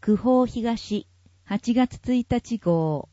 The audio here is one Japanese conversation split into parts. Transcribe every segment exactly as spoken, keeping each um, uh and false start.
九宝東はちがつついたち号。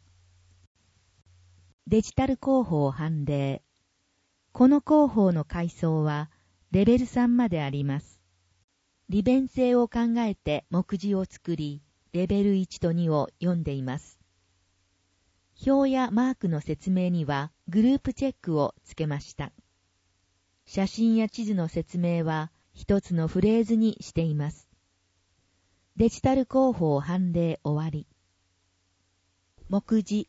デジタル広報判例。この広報の階層はレベルさんまであります。利便性を考えて目次を作り、レベルいちとにを読んでいます。表やマークの説明にはグループチェックをつけました。写真や地図の説明は一つのフレーズにしています。デジタル広報判例終わり。目次。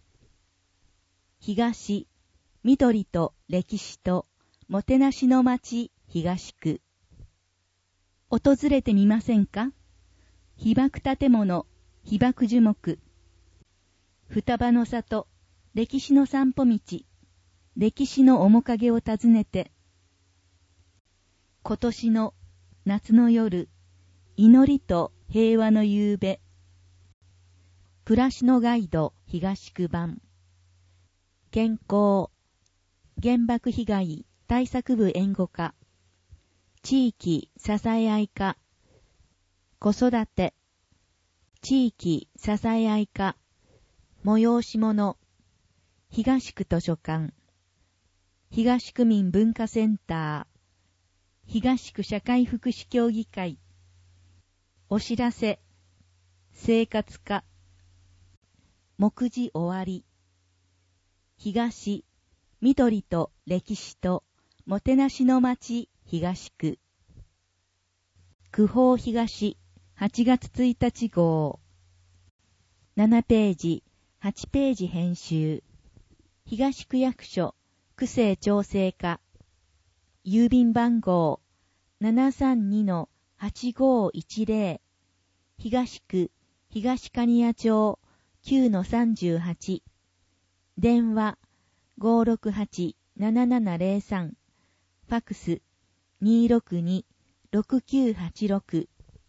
東、緑と歴史ともてなしの町東区。訪れてみませんか？被爆建物、被爆樹木。双葉の里、歴史の散歩道、歴史の面影を訪ねて。今年の夏の夜、祈りと平和の夕べ。暮らしのガイド東区版。健康、原爆被害対策部援護課。地域支え合い課。子育て、地域支え合い課。催し物、東区図書館。東区民文化センター。東区社会福祉協議会。お知らせ、生活課。目次終わり。東、緑と歴史ともてなしの町東区。九宝東はちがつついたち号。ななページ、はちページ編集。東区役所区政調整課。郵便番号 ななさんにのはちごいちぜろ。東区東蟹谷町 きゅうのさんじゅうはち。電話 ごーろくはちななななぜろさん。ファックス にーろくにろくきゅうはちろく。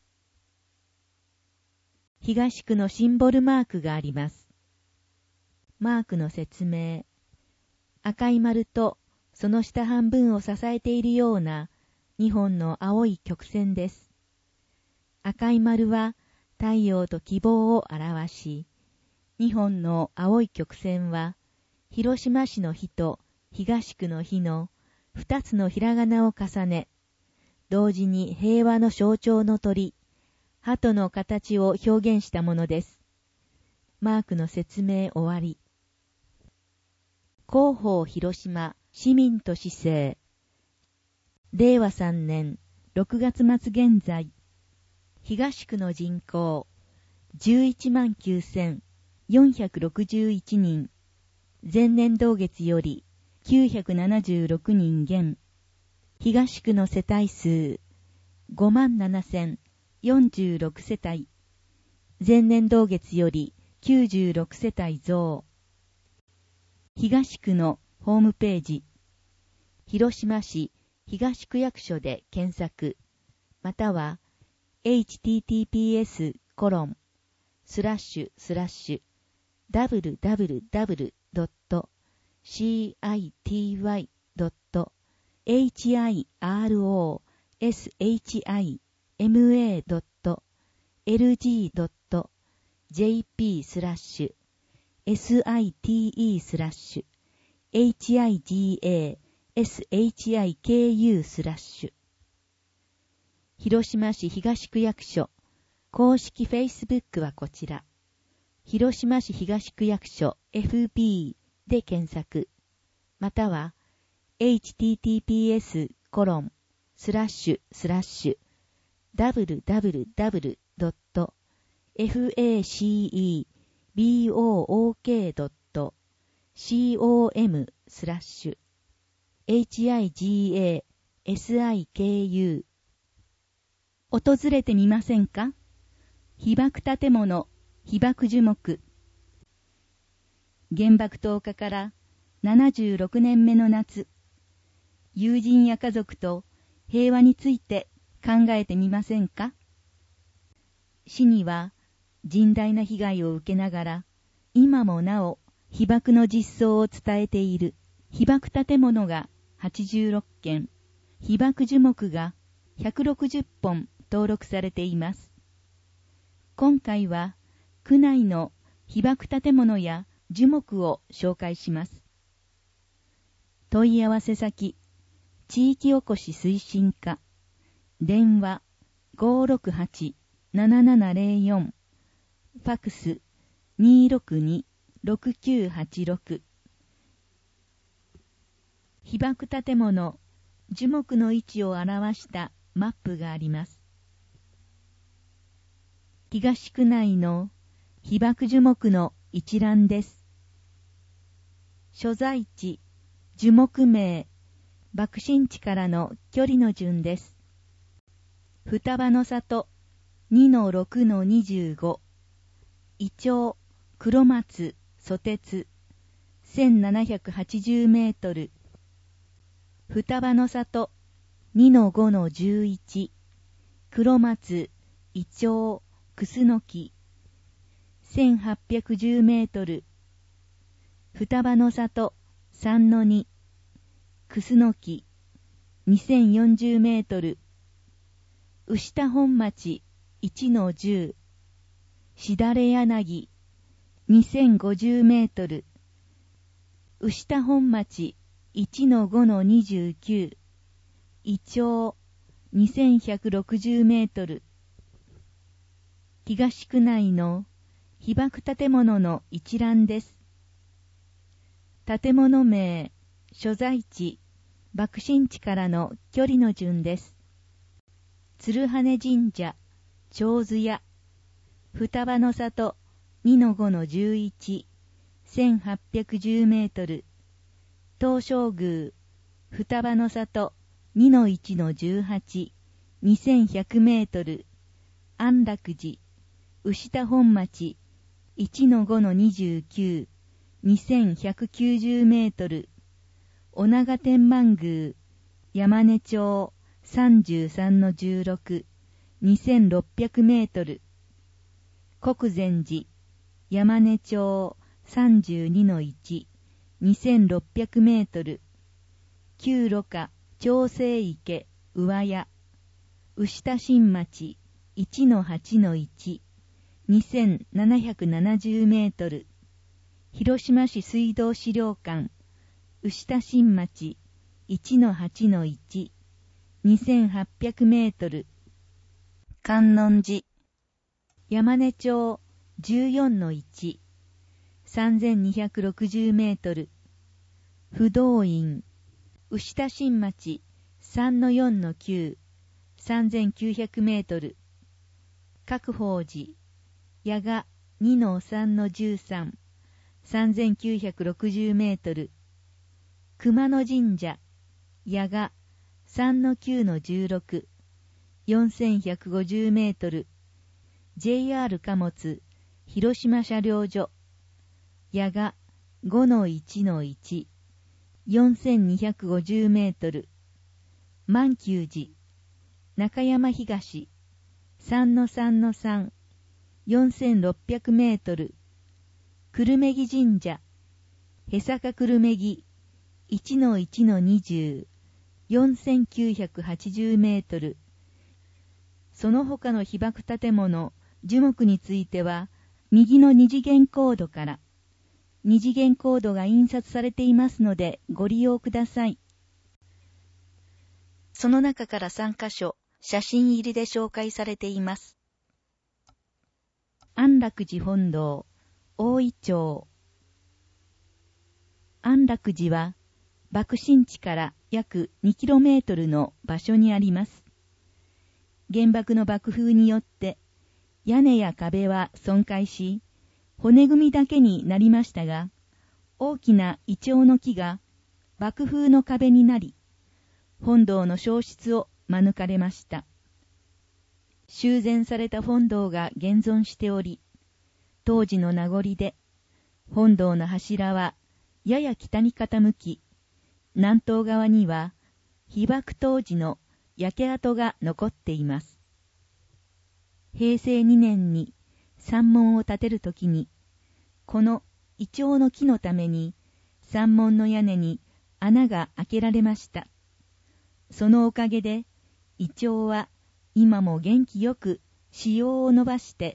東区のシンボルマークがあります。マークの説明。赤い丸とその下半分を支えているようなにほんの青い曲線です。赤い丸は太陽と希望を表し、にほんの青い曲線は広島市の日と東区の日の二つのひらがなを重ね、同時に平和の象徴の鳥、鳩の形を表現したものです。マークの説明終わり。広報広島市民と市政。れいわさんねんろくがつ末現在。東区の人口じゅういちまんきゅうせんよんひゃくろくじゅういちにん。前年同月よりきゅうひゃくななじゅうろくにん減。東区の世帯数 ごまんななせんよんじゅうろく 世帯。前年同月よりきゅうじゅうろく世帯増。東区のホームページ。広島市東区役所で検索、または エイチティーティーピーエス コロンスラッシュスラッシュ ダブリューダブリューダブリュー ドット シーアイティーワイ ドット エイチアイアールオーエスエイチアイエムエー ドット エルジー ドット ジェーピー スラッシュ エスアイティーイー スラッシュ エイチアイジーエー エスエイチアイケーユー スラッシュ。広島市東区役所公式フェイスブックはこちら。広島市東区役所 エフビー で検索、または エイチティーティーピーエス コロンスラッシュスラッシュ ダブリューダブリューダブリュー ドット ファク ボーケー ドット コム スラッシュ エイチアイジーエーエスアイケーユー。訪れてみませんか？被爆建物、被爆樹木。原爆投下からななじゅうろくねんめの夏、友人や家族と平和について考えてみませんか？市には甚大な被害を受けながら、今もなお被爆の実相を伝えている被爆建物がはちじゅうろっけん、被爆樹木がひゃくろくじゅっぽん登録されています。 今回は区内の被爆建物や樹木を紹介します。問い合わせ先、地域おこし推進課、電話 ごーろくはち ななななゼロよん、ファクス にーろくに ろくきゅうはちろく。被爆建物、樹木の位置を表したマップがあります。東区内の被爆樹木の一覧です。所在地、樹木名、爆心地からの距離の順です。双葉の里 にのろくのにじゅうご、イチョウ、黒松、ソテツ、せんななひゃくはちじゅうメートル。双葉の里 にのごのじゅういち、黒松、イチョウ、クスノキ、せんはっぴゃくじゅうメートル。双葉の里 さんのに、クスノキ、にせんよんじゅうメートル。牛田本町 いちのじゅう、しだれ柳、にせんごじゅうメートル。牛田本町 いちのごのにじゅうきゅう、イチョウ、にせんひゃくろくじゅうメートル。東区内の被爆建物の一覧です。建物名、所在地、爆心地からの距離の順です。鶴羽神社、長寿屋、双葉の里 にのごのじゅういち、せんはっぴゃくじゅうメートル。東照宮、双葉の里 にのいちのじゅうはち、にせんひゃくメートル。安楽寺、牛田本町 いちのごのにじゅうきゅう、にせんひゃくきゅうじゅうメートル。御長天満宮、山根町 さんじゅうさんのじゅうろく、にせんろっぴゃくメートル。国禅寺、山根町 さんじゅうにのいち、にせんろっぴゃくメートル。旧路下、長生池、上谷、牛田新町 いちのはちのいち、にせんななひゃくななじゅうメートル。広島市水道資料館、牛田新町 いちのはちのいち、にせんはっぴゃくメートル。観音寺、山根町 じゅうよんのいち、さんぜんにひゃくろくじゅうメートル。不動院、牛田新町 さんのよんのきゅう、さんぜんきゅうひゃくメートル。覚法寺、矢賀 にのさんのじゅうさん、さんぜんきゅうひゃくろくじゅうメートル。熊野神社、矢賀 さんのきゅうのじゅうろく、よんせんひゃくごじゅうメートル。ジェイアール 貨物、広島車両所、矢賀 ごのいちのいち、よんせんにひゃくごじゅうメートル。満久寺、中山東、さんのさんのさん、よんせんろっぴゃくメートル。久留米木神社、へさか久留米木、いちのいちのにじゅう、よんせんきゅうひゃくはちじゅうメートル。その他の被爆建物、樹木については、右の二次元コードから、二次元コードが印刷されていますのでご利用ください。その中からさんかしょ、写真入りで紹介されています。安楽寺本堂、大井町。安楽寺は、爆心地から約 にキロメートル の場所にあります。原爆の爆風によって、屋根や壁は損壊し、骨組みだけになりましたが、大きなイチョウの木が爆風の壁になり、本堂の消失を免れました。修繕された本堂が現存しており、当時の名残で、本堂の柱はやや北に傾き、南東側には被爆当時の焼け跡が残っています。へいせいにねんに山門を建てるときに、このイチョウの木のために山門の屋根に穴が開けられました。そのおかげで、イチョウは今も元気よく枝葉を伸ばして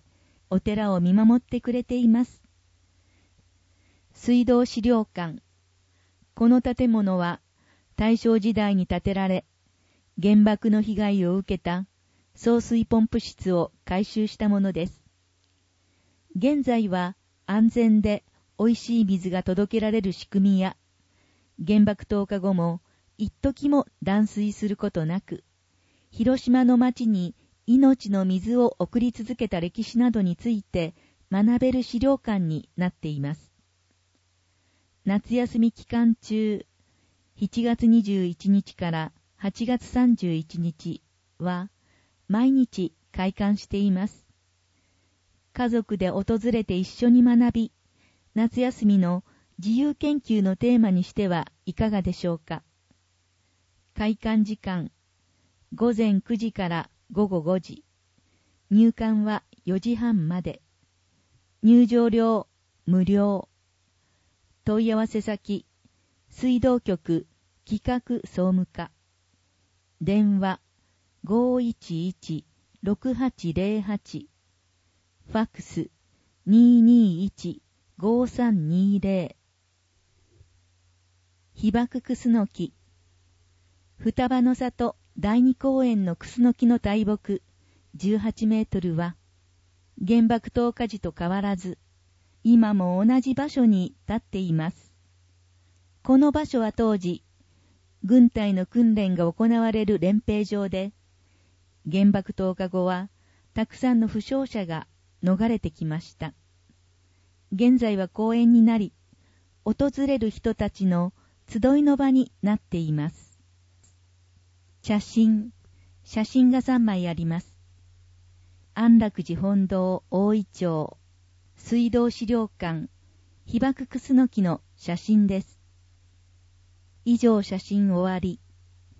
お寺を見守ってくれています。水道資料館。この建物は大正時代に建てられ、原爆の被害を受けた送水ポンプ室を改修したものです。現在は安全で美味しい水が届けられる仕組みや、原爆投下後も一時も断水することなく、広島の町に命の水を送り続けた歴史などについて学べる資料館になっています。夏休み期間中、しちがつにじゅういちにちからはちがつさんじゅういちにちは毎日開館しています。家族で訪れて一緒に学び、夏休みの自由研究のテーマにしてはいかがでしょうか。開館時間、ごぜんくじからごごごじ。入館はよじはんまで。入場料無料。問い合わせ先、水道局企画総務課。電話 ごーいちいち ろくはちぜろはち。ファックス にーにーいち ごーさんにーぜろ。被爆クスノキ。双葉の里第二公園のクスノキの大木じゅうはちメートルは、原爆投下時と変わらず、今も同じ場所に立っています。この場所は当時、軍隊の訓練が行われる練兵場で、原爆投下後は、たくさんの負傷者が逃れてきました。現在は公園になり、訪れる人たちの集いの場になっています。写真、写真がさんまいあります。安楽寺本堂大井町、水道資料館、被爆クスノキの写真です。以上写真終わり。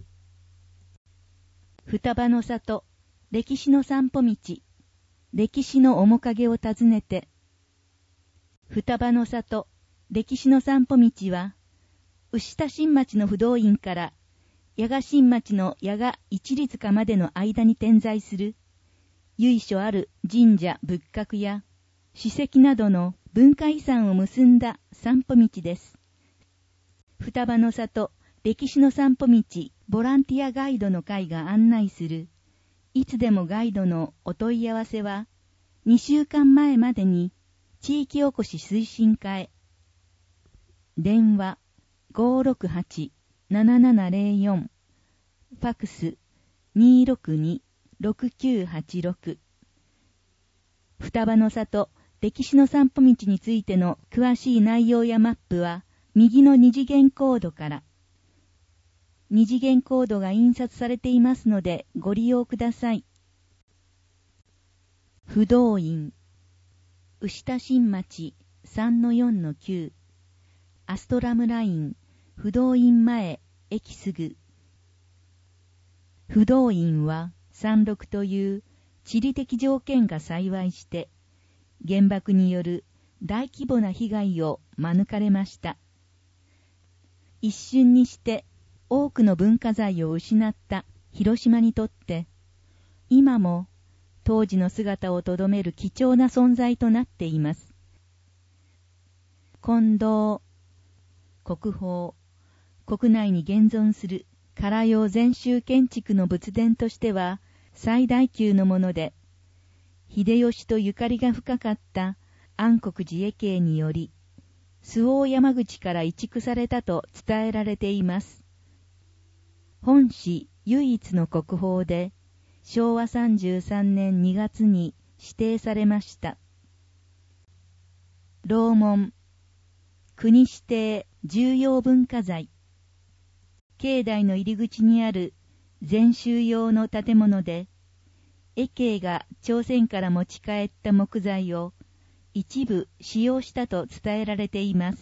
双葉の里、歴史の散歩道、歴史の面影を訪ねて。双葉の里、歴史の散歩道は、牛田新町の不動院から矢賀新町の矢賀一律家までの間に点在する、由緒ある神社仏閣や史跡などの文化遺産を結んだ散歩道です。双葉の里、歴史の散歩道、ボランティアガイドの会が案内する、いつでもガイドのお問い合わせは、にしゅうかんまえまでに地域おこし推進課へ。電話 ごーろくはち ななななぜろよん、ファックス にーろくに ろくきゅうはちろく。双葉の里、歴史の散歩道についての詳しい内容やマップは、右の二次元コードから。二次元コードが印刷されていますのでご利用ください。不動院、牛田新町 さんのよんのきゅう、アストラムライン、不動院前、駅すぐ。不動院は山麓という地理的条件が幸いして、原爆による大規模な被害を免れました。一瞬にして多くの文化財を失った広島にとって、今も当時の姿をとどめる貴重な存在となっています。金堂、国宝、国内に現存する唐様禅宗建築の仏殿としては最大級のもので、秀吉とゆかりが深かった安国寺家系により、周防山口から移築されたと伝えられています。本市唯一の国宝で、しょうわさんじゅうさんねんにがつに指定されました。楼門、国指定重要文化財。境内の入り口にある禅宗用の建物で、絵系が朝鮮から持ち帰った木材を一部使用したと伝えられています。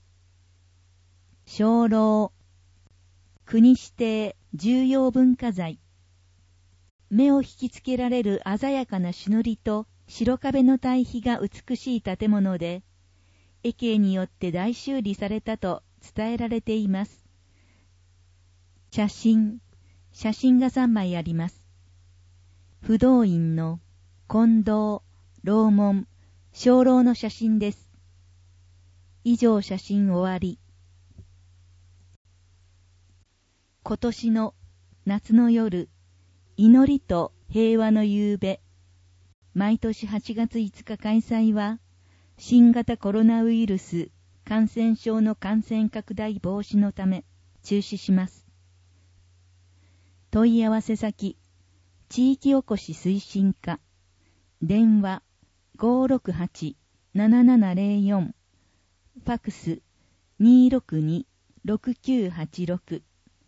鐘楼、国指定重要文化財。目を引きつけられる鮮やかな朱塗りと白壁の対比が美しい建物で、絵系によって大修理されたと伝えられています。写真、写真がさんまいあります。不動院の金堂、 楼門、鐘楼の写真です。以上写真終わり。今年の夏の夜、祈りと平和の夕べ。毎年はちがついつか開催は、新型コロナウイルス感染症の感染拡大防止のため中止します。問い合わせ先、地域おこし推進課、電話 ごーろくはち ななななぜろよん、ファックス にーろくに ろくきゅうはちろく。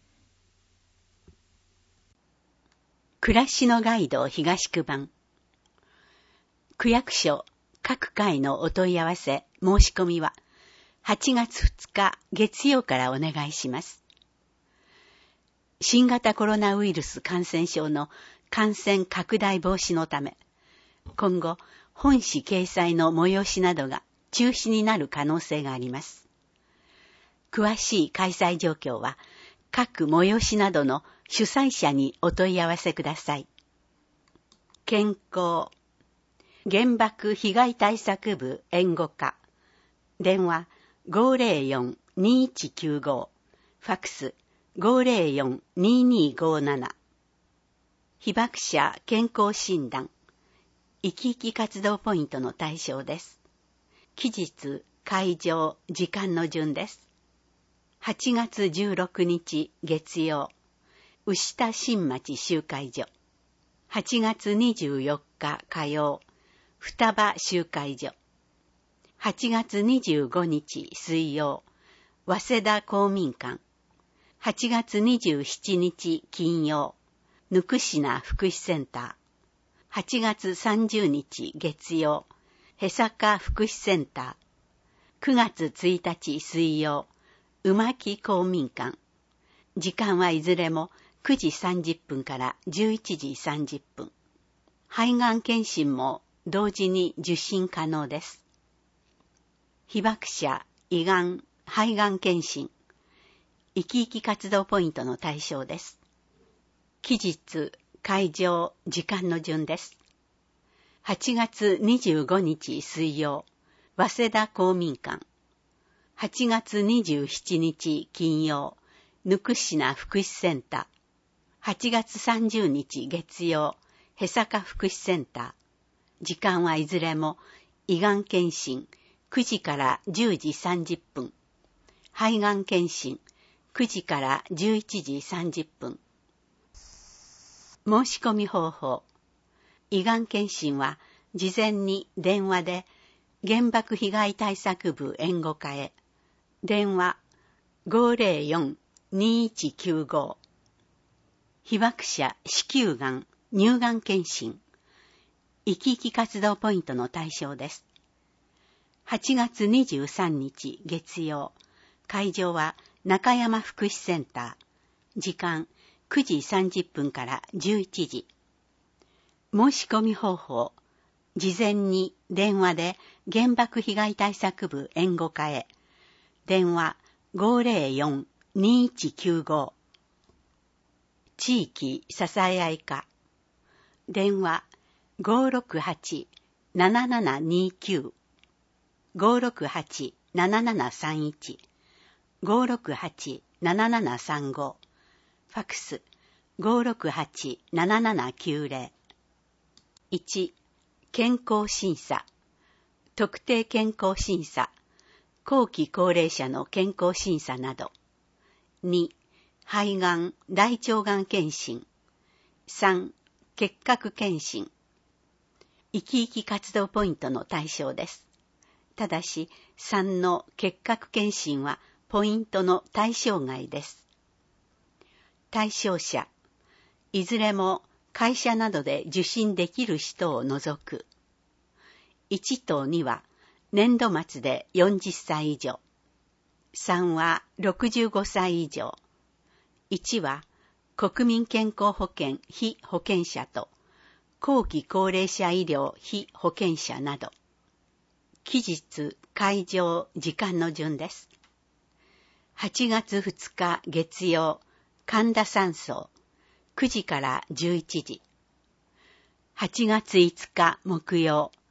暮らしのガイド東区版。区役所各回のお問い合わせ申し込みははちがつふつか月曜からお願いします。新型コロナウイルス感染症の感染拡大防止のため、今後本誌掲載の催しなどが中止になる可能性があります。詳しい開催状況は各催しなどの主催者にお問い合わせください。健康原爆被害対策部援護課、電話 ごーぜろよん にーいちきゅうご、ファックス ごーぜろよん にーにーごーなな。被爆者健康診断、生き生き活動ポイントの対象です。期日、会場、時間の順です。はちがつじゅうろくにち月曜、牛田新町集会所。はちがつにじゅうよっか火曜、双葉集会所。はちがつにじゅうごにち水曜、早稲田公民館。はちがつにじゅうしちにち金曜、ぬくしな福祉センター。はちがつさんじゅうにち月曜、へさか福祉センター。くがつついたち水曜、うまき公民館。時間はいずれもくじさんじゅっぷんからじゅういちじさんじゅっぷん。肺がん検診も同時に受診可能です。被爆者、胃がん、肺がん検診、生き生き活動ポイントの対象です。期日、会場、時間の順です。はちがつにじゅうごにち水曜、早稲田公民館。はちがつにじゅうしちにち金曜、ぬくしな福祉センター。はちがつさんじゅうにち月曜、へさか福祉センター。時間はいずれも胃がん検診くじからじゅうじさんじゅっぷん。肺がん検診くじからじゅういちじさんじゅっぷん。申し込み方法。胃がん検診は事前に電話で原爆被害対策部援護課へ。電話 ごーぜろよん にーいちきゅうご。被爆者子宮がん、乳がん検診。生き生き活動ポイントの対象です。はちがつにじゅうさんにち月曜。会場は中山福祉センター。時間くじさんじゅっぷんからじゅういちじ。申し込み方法。事前に電話で原爆被害対策部援護課へ。電話 ごーぜろよん にーいちきゅうご。地域支え合い課。電話 ごーろくはち ななななにきゅう。ごーろくはち ななななさんいち。ごーろくはち ななななさんご。ファックス ごーろくはち ななななきゅうぜろ。いち. 健康審査。特定健康審査。後期高齢者の健康審査など。に. 肺がん、大腸がん検診。さん. 結核検診。生き生き活動ポイントの対象です。ただし、さんの結核検診はポイントの対象外です。対象者。いずれも会社などで受診できる人を除く。いちとには年度末でよんじゅっさい以上。さんはろくじゅうごさい以上。いちは国民健康保険被保険者と後期高齢者医療被保険者など。期日、会場、時間の順です。はちがつふつか月曜、神田山荘、くじからじゅういちじ。はちがついつか木曜、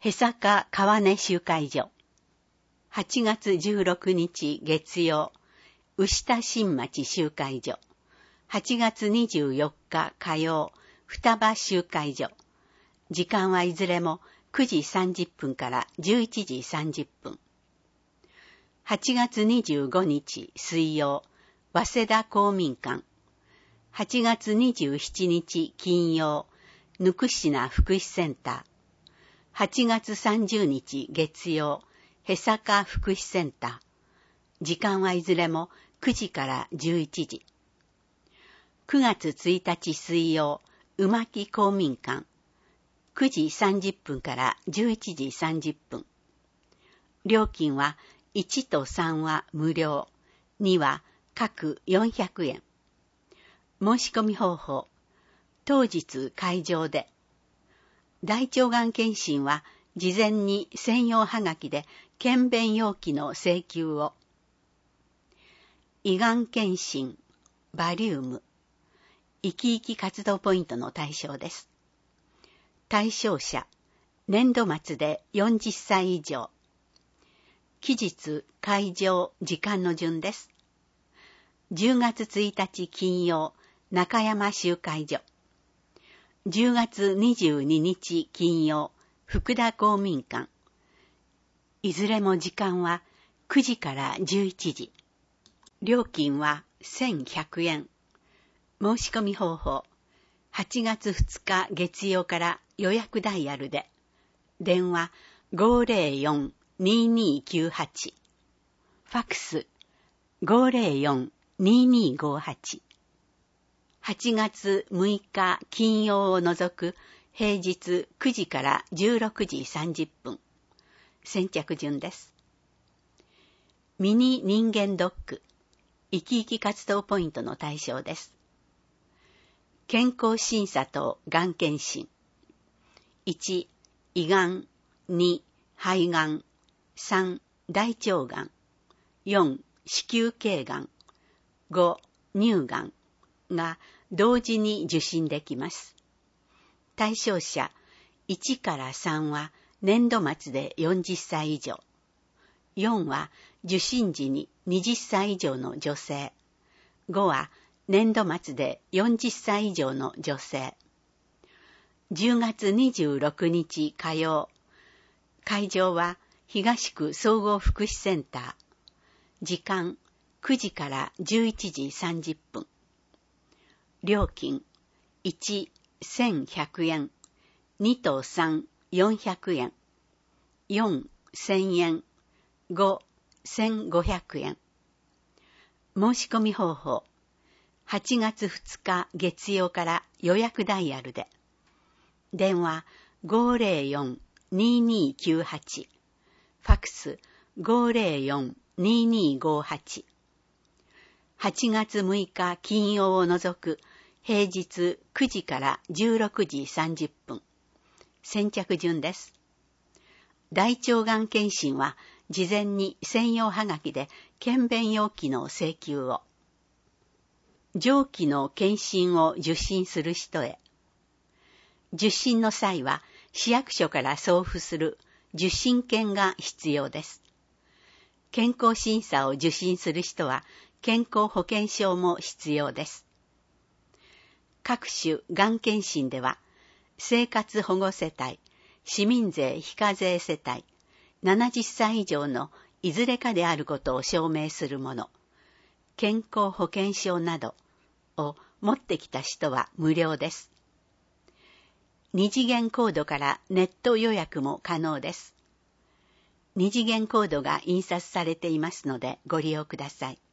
へさか川根集会所。はちがつじゅうろくにち月曜、牛田新町集会所。はちがつにじゅうよっか火曜、双葉集会所。時間はいずれもくじさんじゅっぷんからじゅういちじさんじゅっぷん。はちがつにじゅうごにち水曜、早稲田公民館。はちがつにじゅうしちにち金曜、ぬくしな福祉センター。はちがつさんじゅうにち月曜、へさか福祉センター。時間はいずれもくじからじゅういちじ。くがつついたち水曜、うまき公民館。くじさんじゅっぷんからじゅういちじさんじゅっぷん。料金はいちとさんは無料、には各よんひゃくえん。申し込み方法。当日会場で。大腸がん検診は事前に専用はがきで検便要記の請求を。胃がん検診、バリウム。生き生き活動ポイントの対象です。対象者、年度末でよんじゅっさい以上。期日、会場、時間の順です。じゅうがつついたち金曜、中山集会所。じゅうがつにじゅうににち金曜、福田公民館。いずれも時間はくじからじゅういちじ。料金はせんひゃくえん。申し込み方法。はちがつふつか月曜から予約ダイヤルで。電話 ごーぜろよん にーにーきゅうはち。ファックス ごーぜろよん にーにーごーはち。はちがつむいか金曜を除く平日くじからじゅうろくじさんじゅっぷん。先着順です。ミニ人間ドック。生き生き活動ポイントの対象です。健康審査とがん検診。いち、胃がん。に、肺がん。さん、大腸がん。よん、子宮頸がん。ご、乳がんが同時に受診できます。対象者いちからさんは年度末でよんじゅっさい以上。よんは受診時にはたち以上の女性。ごは年度末でよんじゅっさい以上の女性。じゅうがつにじゅうろくにち火曜。会場は東区総合福祉センター。時間くじからじゅういちじさんじゅっぷん。料金いち、せんひゃくえん。にとさん、よんひゃくえん。よん、せんえん。ご、せんごひゃくえん。申し込み方法。はちがつふつか月曜から予約ダイヤルで。電話 ごーぜろよん にーにーきゅうはち。ファックス ごーぜろよん にーにーごーはち。はちがつむいか金曜を除く平日くじからじゅうろくじさんじゅっぷん。先着順です。大腸がん検診は事前に専用はがきで検便要記の請求を。上記の検診を受診する人へ。受診の際は市役所から送付する受診券が必要です。健康審査を受診する人は健康保険証も必要です。各種がん検診では、生活保護世帯、市民税非課税世帯、ななじゅっさい以上のいずれかであることを証明するもの、健康保険証などを持ってきた人は無料です。二次元コードからネット予約も可能です。二次元コードが印刷されていますのでご利用ください。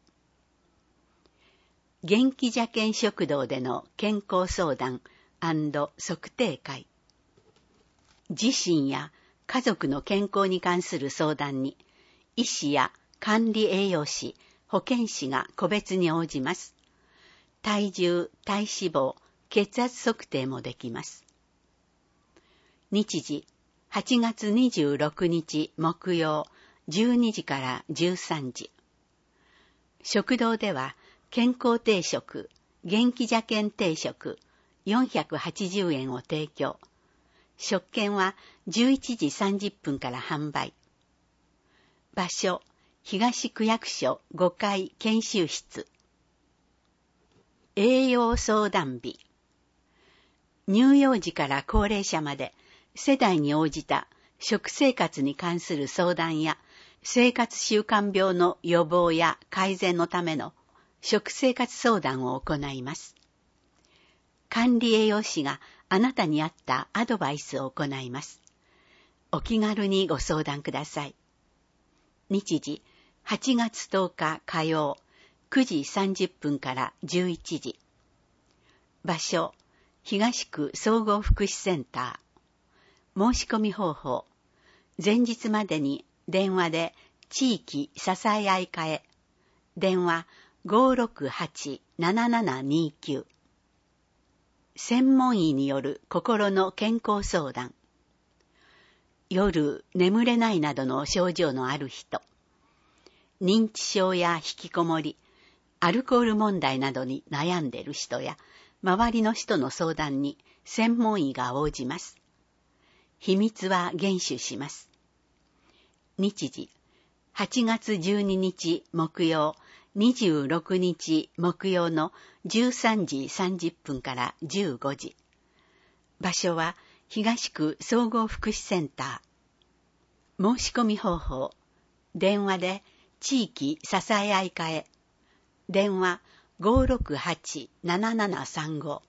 元気茶犬食堂での健康相談&測定会。自身や家族の健康に関する相談に、医師や管理栄養士、保健師が個別に応じます。体重、体脂肪、血圧測定もできます。日時、はちがつにじゅうろくにち木曜、じゅうにじからじゅうさんじ。食堂では、健康定食、元気茶犬定食、よんひゃくはちじゅうえんを提供。食券はじゅういちじさんじゅっぷんから販売。場所、東区役所ごかい研修室。栄養相談日。乳幼児から高齢者まで世代に応じた食生活に関する相談や生活習慣病の予防や改善のための食生活相談を行います。管理栄養士があなたに合ったアドバイスを行います。お気軽にご相談ください。日時、はちがつとおか火曜、くじさんじゅっぷんからじゅういちじ。場所、東区総合福祉センター。申し込み方法、前日までに電話で地域支え合い会。電話 ごーろくはち ななななにきゅう。専門医による心の健康相談。夜眠れないなどの症状のある人、認知症や引きこもり、アルコール問題などに悩んでいる人や周りの人の相談に専門医が応じます。秘密は厳守します。日時、はちがつじゅうににち木曜、にじゅうろくにち木曜のじゅうさんじさんじゅっぷんからじゅうごじ。場所は東区総合福祉センター。申し込み方法、電話で地域支え合い会。電話 ごーろくはち ななななさんご。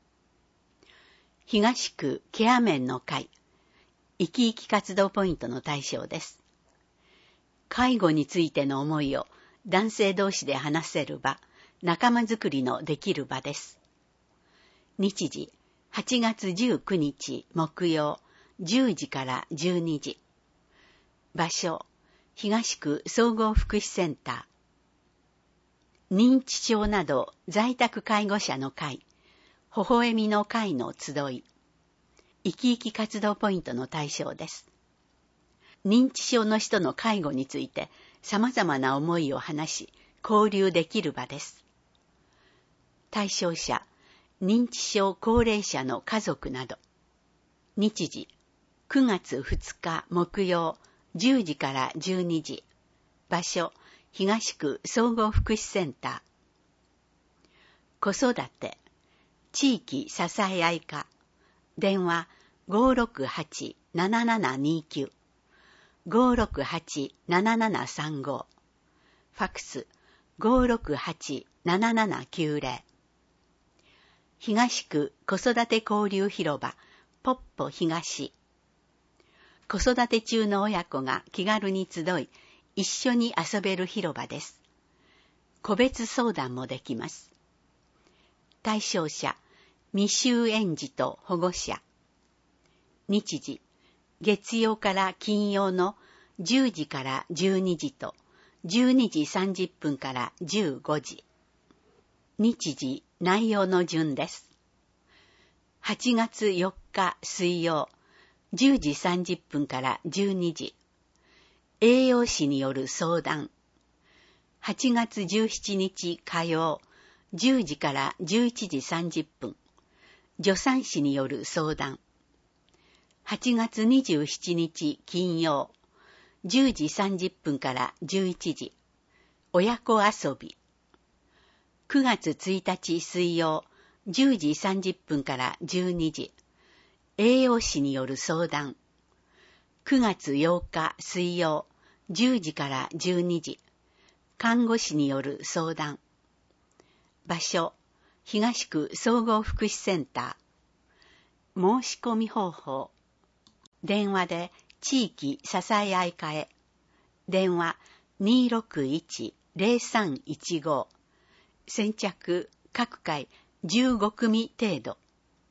東区ケアメンの会、生き生き活動ポイントの対象です。介護についての思いを男性同士で話せる場、仲間づくりのできる場です。日時、はちがつじゅうくにち木曜、じゅうじからじゅうにじ。場所、東区総合福祉センター。認知症など在宅介護者の会、微笑みの会の集い。生き生き活動ポイントの対象です。認知症の人の介護について様々な思いを話し、交流できる場です。対象者、認知症高齢者の家族など。日時、くがつふつか木曜、じゅうじからじゅうにじ。場所、東区総合福祉センター。子育て、地域支え合い課。電話 ごーろくはち ななななにきゅう。ごーろくはち ななななさんご。ファクス ごーろくはち ななななきゅうぜろ。東区子育て交流広場ポッポ東。子育て中の親子が気軽に集い、一緒に遊べる広場です。個別相談もできます。対象者、未就園児と保護者。日時、月曜から金曜のじゅうじからじゅうにじとじゅうにじさんじゅっぷんからじゅうごじ。日時、内容の順です。はちがつよっか水曜、じゅうじさんじゅっぷんからじゅうにじ。栄養士による相談。はちがつじゅうしちにち火曜、じゅうじからじゅういちじさんじゅっぷん。助産師による相談。はちがつにじゅうしちにち金曜、じゅうじさんじゅっぷんからじゅういちじ。親子遊び。くがつついたち水曜、じゅうじさんじゅっぷんからじゅうにじ。栄養士による相談。くがつようか水曜、じゅうじからじゅうにじ。看護師による相談。場所、東区総合福祉センター。申し込み方法。電話で地域支え合い会。電話 にーろくいち ぜろさんいちご。先着各回じゅうごくみ程度。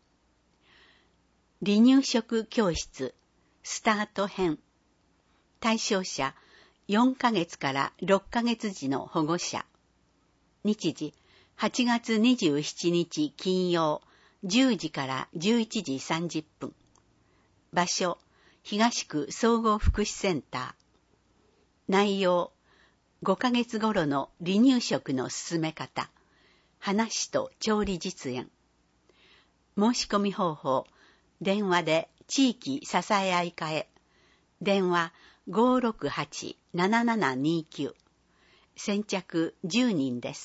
離乳食教室スタート編。対象者よんかげつからろっかげつ児の保護者。日時はちがつにじゅうしちにち金曜、じゅうじからじゅういちじさんじゅっぷん。場所、東区総合福祉センター。内容、ごかげつ頃の離乳食の進め方、話と調理実演。申し込み方法、電話で地域支え合い課へ。電話 ごーろくはち ななななにきゅう。先着じゅうにんです。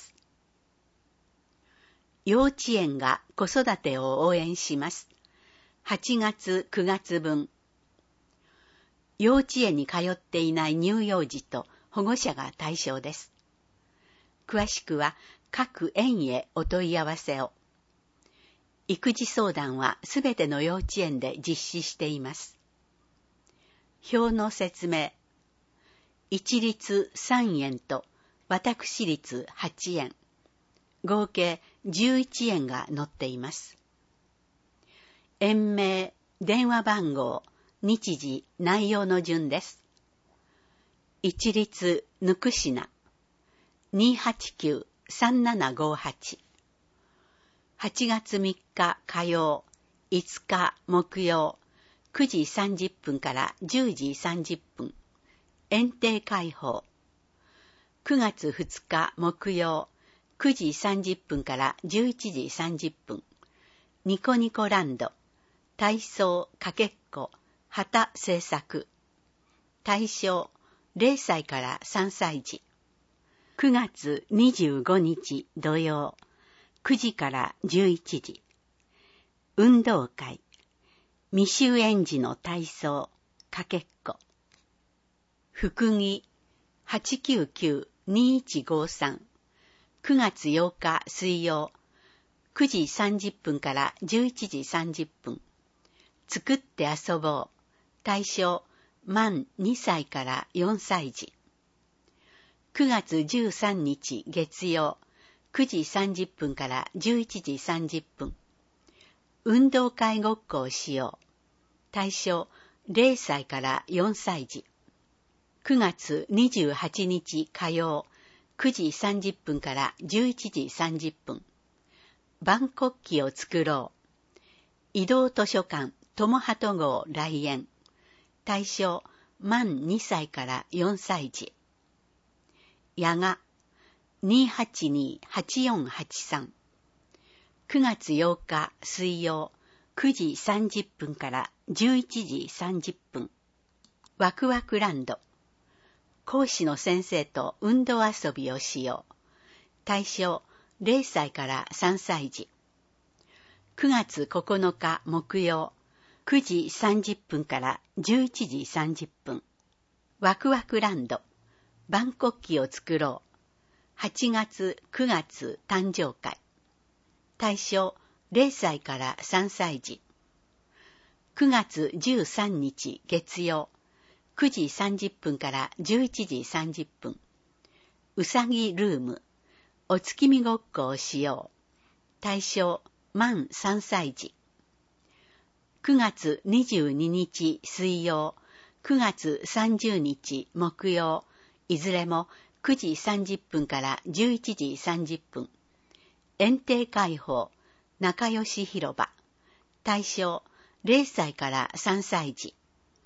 幼稚園が子育てを応援します。はちがつくがつぶん。幼稚園に通っていない乳幼児と保護者が対象です。詳しくは各園へお問い合わせを。育児相談はすべての幼稚園で実施しています。表の説明。一律さんえんと私立はちえん。合計じゅういちえんが載っています。園名、電話番号、日時、内容の順です。一律ぬくしな にーはちきゅう さんななごはち。はちがつみっか火曜、いつか木曜、くじさんじゅっぷんからじゅうじさんじゅっぷん。園庭開放。くがつふつか木曜、くじさんじゅっぷんからじゅういちじさんじゅっぷん。ニコニコランド。体操かけっこ旗制作。対象れいさいからさんさい児。くがつにじゅうごにち土曜くじからじゅういちじ。運動会。未就園児の体操かけっこ。副議 はちきゅうきゅう にーいちごさん。くがつようか水曜くじさんじゅっぷんからじゅういちじさんじゅっぷん。作って遊ぼう。対象満にさいからよんさい児。くがつじゅうさんにち月曜くじさんじゅっぷんからじゅういちじさんじゅっぷん。運動会ごっこをしよう。対象れいさいからよんさい児。くがつにじゅうはちにち火曜くじさんじゅっぷんからじゅういちじさんじゅっぷん。万国旗を作ろう。移動図書館友鳩号来園。対象満にさいからよんさい児。やが にーはちに はちよんはちさん。くがつようか水曜くじさんじゅっぷんからじゅういちじさんじゅっぷん。ワクワクランド。講師の先生と運動遊びをしよう。対象れいさいからさんさい児。くがつここのか木曜くじさんじゅっぷんからじゅういちじさんじゅっぷん。ワクワクランド。万国旗を作ろう。はちがつくがつ誕生会。対象れいさいからさんさい児。くがつじゅうさんにち月曜くじさんじゅっぷんからじゅういちじさんじゅっぷん。うさぎルーム。お月見ごっこをしよう。対象満さんさい児。くがつにじゅうににち水曜くがつさんじゅうにち木曜、いずれもくじさんじゅっぷんからじゅういちじさんじゅっぷん。園庭開放仲良し広場。対象れいさいからさんさい児。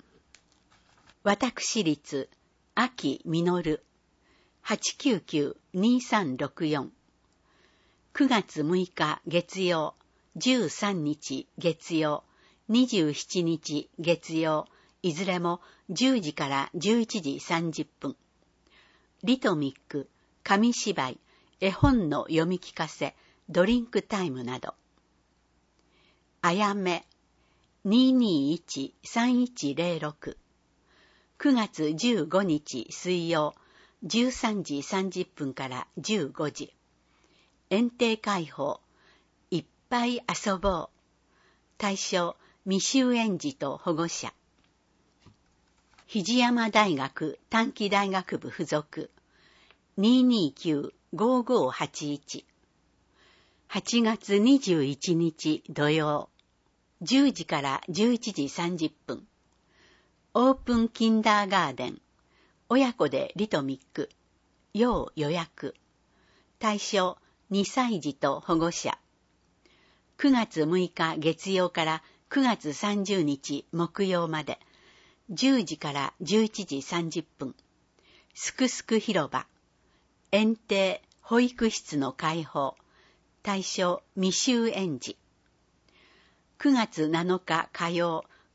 私立秋実 はちきゅうきゅう にーさんろくよん。くがつむいか月曜じゅうさんにち月曜にじゅうしちにち月曜、いずれもじゅうじからじゅういちじさんじゅっぷん。リトミック、紙芝居、絵本の読み聞かせ、ドリンクタイムなど。あやめ、にーにーいち さんいちゼロろく。くがつじゅうごにち水曜、じゅうさんじさんじゅっぷんからじゅうごじ。園庭開放、いっぱい遊ぼう。対象、未就園児と保護者。肘山大学短期大学部附属 にーにーきゅう ごーごーはちいち。はちがつにじゅういちにち土曜、じゅうじからじゅういちじさんじゅっぷん。オープンキンダーガーデン、親子でリトミック、要予約。対象、にさい児と保護者。くがつむいか月曜からくがつさんじゅうにち木曜まで、じゅうじからじゅういちじさんじゅっぷん。すくすく広場。園庭、保育室の開放。対象、未就園児。くがつなのか火曜、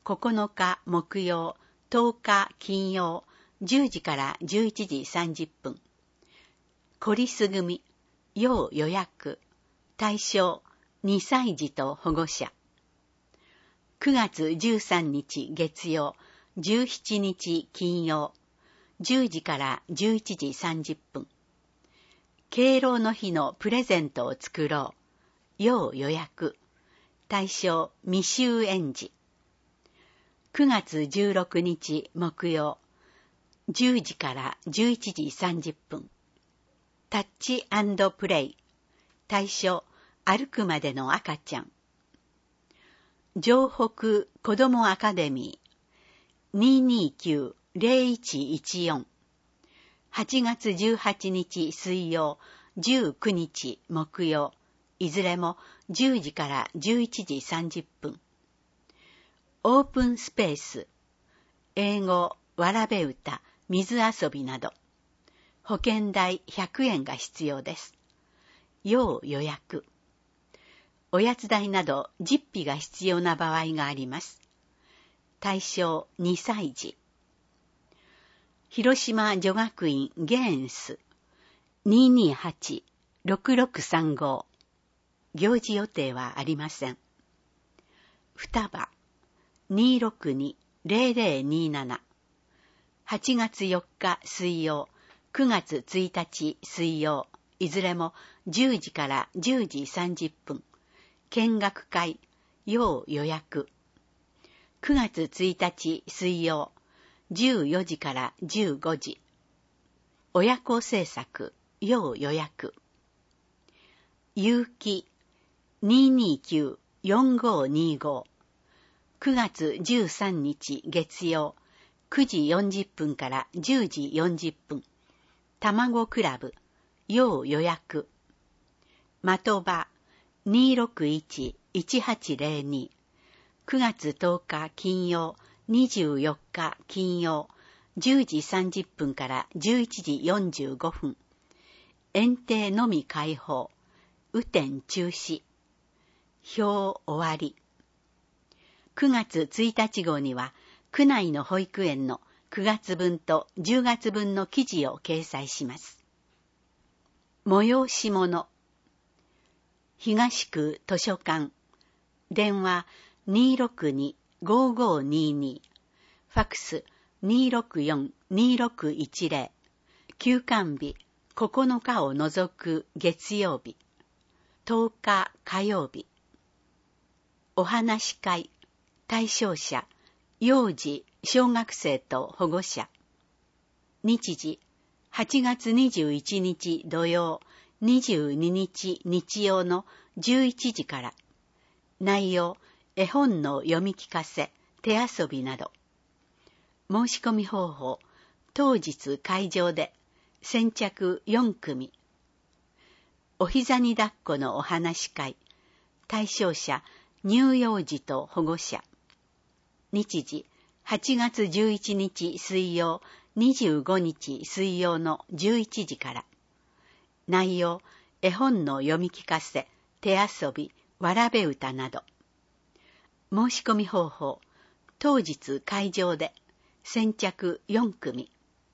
ここのか木曜、とおか金曜、じゅうじからじゅういちじさんじゅっぷん。こりす組、要予約、対象、にさい児と保護者。くがつじゅうさんにち月曜、じゅうしちにち金曜、じゅうじからじゅういちじさんじゅっぷん。敬老の日のプレゼントを作ろう。要予約。対象未就園児。くがつじゅうろくにち木曜、じゅうじからじゅういちじさんじゅっぷん。タッチ&プレイ。対象歩くまでの赤ちゃん。城北子どもアカデミー にーにーきゅう ゼロいちいちよん。はちがつじゅうはちにち水曜、じゅうくにち木曜、いずれもじゅうじからじゅういちじさんじゅっぷん。オープンスペース、英語、わらべ歌、水遊びなど。保険代ひゃくえんが必要です。要予約。おやつ代など実費が必要な場合があります。対象にさい児。広島女学院ゲーンス にーにーはち ろくろくさんご。行事予定はありません。双葉 にーろくに ゼロゼロにーなな。はちがつよっか水曜、くがつついたち水曜、いずれもじゅうじからじゅうじさんじゅっぷん。見学会、要予約。くがつついたち水曜、じゅうよじからじゅうごじ。親子制作、要予約。有機 にーにーきゅう よんごにーご。くがつじゅうさんにち月曜、くじよんじゅっぷんからじゅうじよんじゅっぷん。卵クラブ、要予約。的場 にーろくいち いちはちゼロに。くがつとおか金曜、にじゅうよっか金曜、じゅうじさんじゅっぷんからじゅういちじよんじゅうごふん。園庭のみ開放。雨天中止。表終わり。くがつついたち号には、区内の保育園のくがつぶんとじゅうがつぶんの記事を掲載します。催し物。東区図書館。電話 にーろくに ごーごーにーに。ファックス にーろくよん にーろくいちゼロ。休館日ここのかを除く月曜日。とおか火曜日。お話し会。対象者、幼児、小学生と保護者。日時、はちがつにじゅういちにち土曜、にじゅうににち日曜のじゅういちじから。内容、絵本の読み聞かせ、手遊びなど。申し込み方法、当日会場で、先着よんくみ。お膝に抱っこのお話し会。対象者、乳幼児と保護者。日時、はちがつじゅういちにち水曜、にじゅうごにち水曜のじゅういちじから。内容、絵本の読み聞かせ、手遊び、わらべ歌など。申し込み方法、当日会場で、先着よんくみ。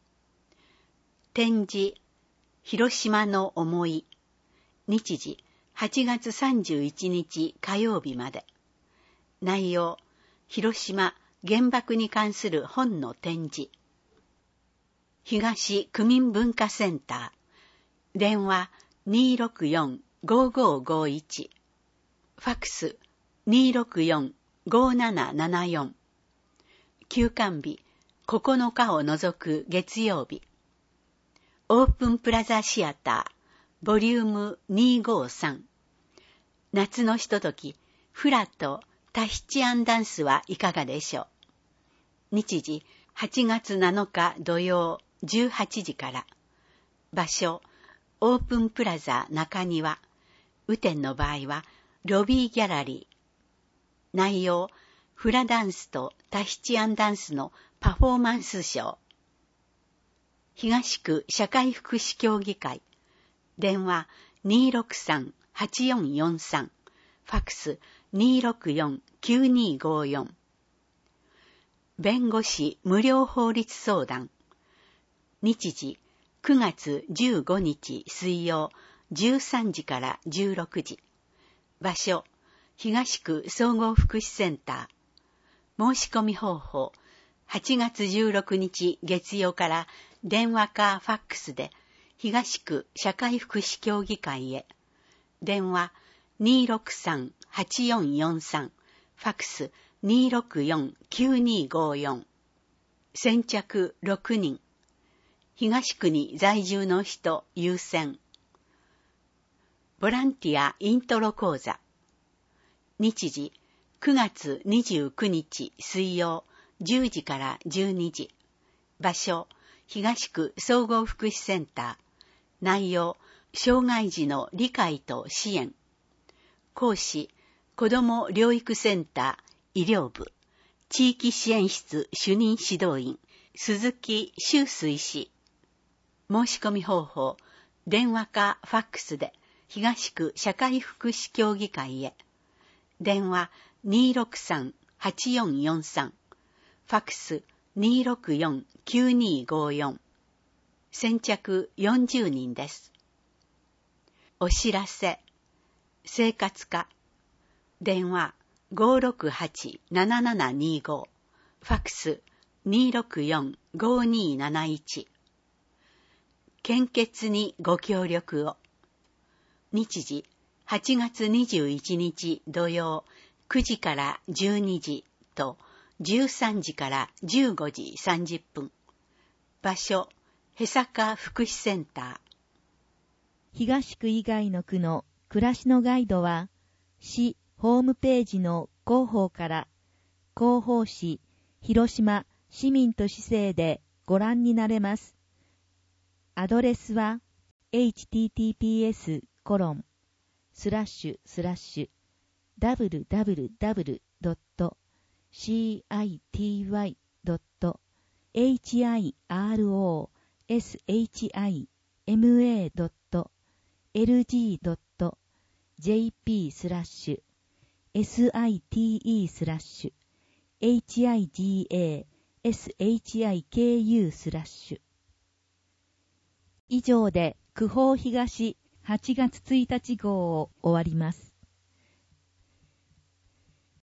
展示、広島の思い。日時、はちがつさんじゅういちにち火曜日まで。内容、広島原爆に関する本の展示。東区民文化センター。電話 にーろくよん ごーごーごーいち。ファックス にーろくよん ごーななななよん。休館日ここのかを除く月曜日。オープンプラザシアター。ボリュームにーごーさん。夏のひととき、フラとタヒチアンダンスはいかがでしょう。日時、はちがつなのか土曜じゅうはちじから。場所、オープンプラザ中庭。雨天の場合は、ロビーギャラリー。内容、フラダンスとタヒチアンダンスのパフォーマンスショー。東区社会福祉協議会。電話 にーろくさん はちよんよんさん。ファックス にーろくよん きゅうにーごーよん。 弁護士無料法律相談。日時、くがつじゅうごにち水曜、じゅうさんじからじゅうろくじ。場所、東区総合福祉センター。申し込み方法、はちがつじゅうろくにち月曜から電話かファックスで東区社会福祉協議会へ。電話 にーろくさんはちよんよんさん、ファックス にーろくよんきゅうにーごよん。先着ろくにん。東区に在住の人優先。ボランティアイントロ講座。日時、くがつにじゅうくにち水曜、じゅうじからじゅうにじ。場所、東区総合福祉センター。内容、障害児の理解と支援。講師、子ども療育センター医療部。地域支援室主任指導員、鈴木修水氏。申し込み方法、電話かファックスで東区社会福祉協議会へ。電話 にーろくさんはちよんよんさん、ファックス にーろくよんきゅうにーごよん。先着よんじゅうにんです。お知らせ、生活課。電話 ごーろくはちななななにーご、ファックス にーろくよんごーにーなないち。献血にご協力を。日時、はちがつにじゅういちにち土曜、くじからじゅうにじとじゅうさんじからじゅうごじさんじゅっぷん。場所、へさか福祉センター。 東区以外の区の暮らしのガイドは、市ホームページの広報から広報誌広島市民と市政でご覧になれます。アドレスは エイチティーティーピーエスコロンスラッシュスラッシュダブリューダブリューダブリュードットシーアイティーワイドットエイチアイアールオーエスエイチアイエムエードットエルジードットジェーピースラッシュエスアイティーイースラッシュエイチアイジーエーエスエイチアイケーユースラッシュ。以上で区報東はちがつついたち号を終わります。